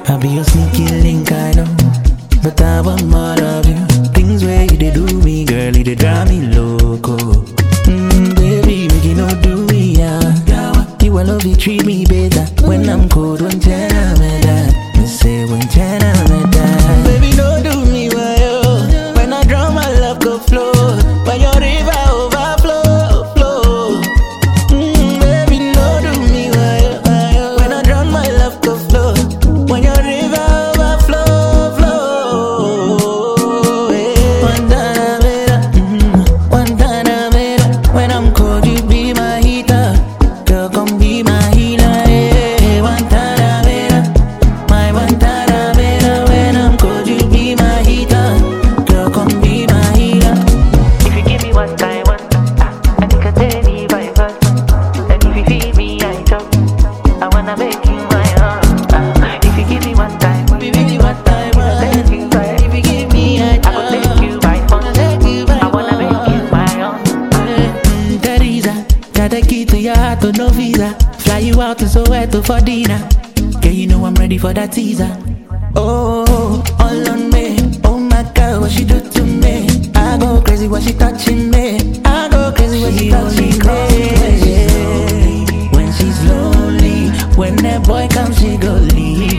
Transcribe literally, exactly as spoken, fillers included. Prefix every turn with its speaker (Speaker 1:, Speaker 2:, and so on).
Speaker 1: I be your sneaky link, I know, but I want more of you. Things where you they do me, girl, you they drive me loco. Mm, baby, make you no do me, yeah. You will love you, treat me better. When I'm cold, when China me that. Me say when China me that. Baby, no do me, why yo? When I drown, my love go flow. When your river overflow, flow. Mm, baby, no do me, why yo, why yo? When I drown, my love go flow. When your river overflow, flow. Yeah. One time, mm, one time, when I'm cold, you be my heater. Girl, come be my healer. Yeah. One time, my one time, when I'm cold, you be my heater. Girl, come be my healer.
Speaker 2: If you give me what I want, ah, I think I tell you by first. And if you feed me, I chop. I wanna make you my own. Ah, if you give me what I want,
Speaker 1: Give me what I want.
Speaker 2: tell you by
Speaker 1: If you give me, I
Speaker 2: I will take you by force. I wanna make you my own.
Speaker 1: Mm, Teresa, got the key to your heart, to no visa. Fly you out to Soweto for dinner. Girl, you know I'm ready for that teaser. Oh, all on me. Oh my God, what she do to me? I go crazy when she touching me. I go crazy when she touching me. When she's lonely, when that boy comes, she go leave.